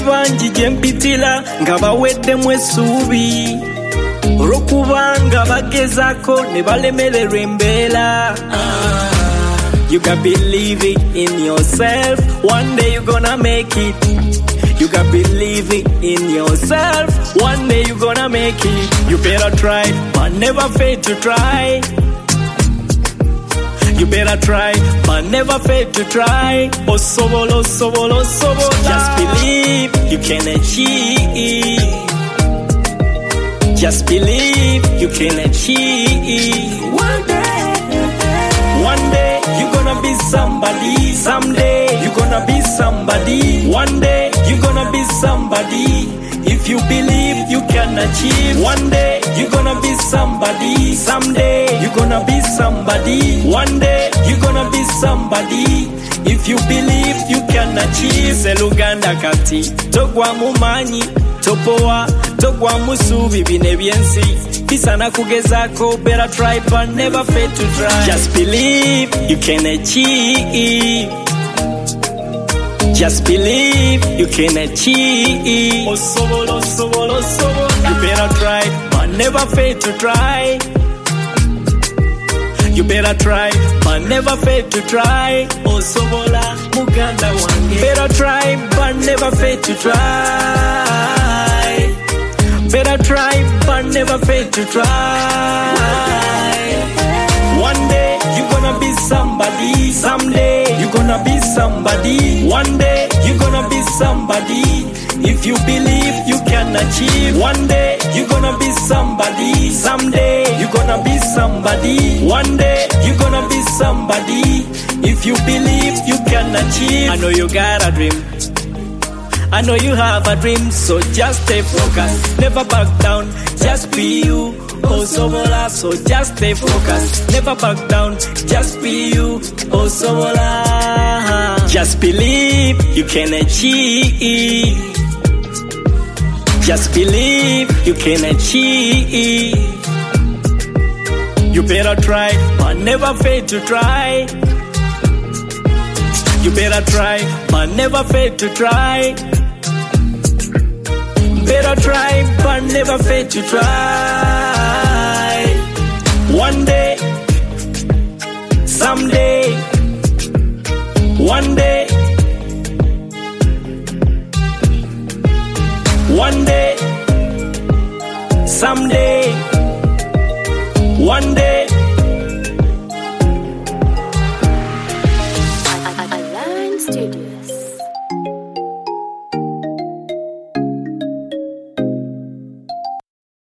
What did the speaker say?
bangi gyempitira nga baweddemu essuubi olw'okubanga bagezaako ne balemererwa embeera. You gotta believe it in yourself. One day you're gonna make it. You gotta believe it in yourself. One day you're gonna make it. You better try, but never fail to try. You better try, but never fail to try. Osobolo, sobolo, sobola. Just believe you can achieve. Just believe you can achieve. One day you're gonna be somebody. Someday you're gonna be somebody. One day you're gonna be somebody. If you believe you can achieve. One day you're gonna be somebody. Someday you're gonna be somebody. One day you're gonna be somebody. If you believe you can achieve. Seluganda kati togwa mumanyi topowa togwa musubi bine byensi bisana kugezaako. Better try but never fail to try. Just believe you can achieve. Just believe you can achieve. Osobolo, sobolo, sobola. You better try but never fail to try. You better try but never fail to try. Osobola muganda wange. Better try but never fail to try. Better try but never fail to try. One day you're gonna be somebody. Someday you're gonna be somebody. One day you're gonna be somebody. If you believe you can achieve. One day you're gonna be somebody. Someday you're gonna be somebody. One day you're gonna be somebody. If you believe you can achieve. I know you got a dream. I know you have a dream, so just stay focused. Never back down, just be you. Osobola, so just stay focused. Never back down, just be you. Osobola. Just believe you can achieve. Just believe you can achieve. You better try, but never fail to try. You better try, but never fail to try. Better try, but never fail to try. One day, someday, one day, one day, someday, one day. Align Studio.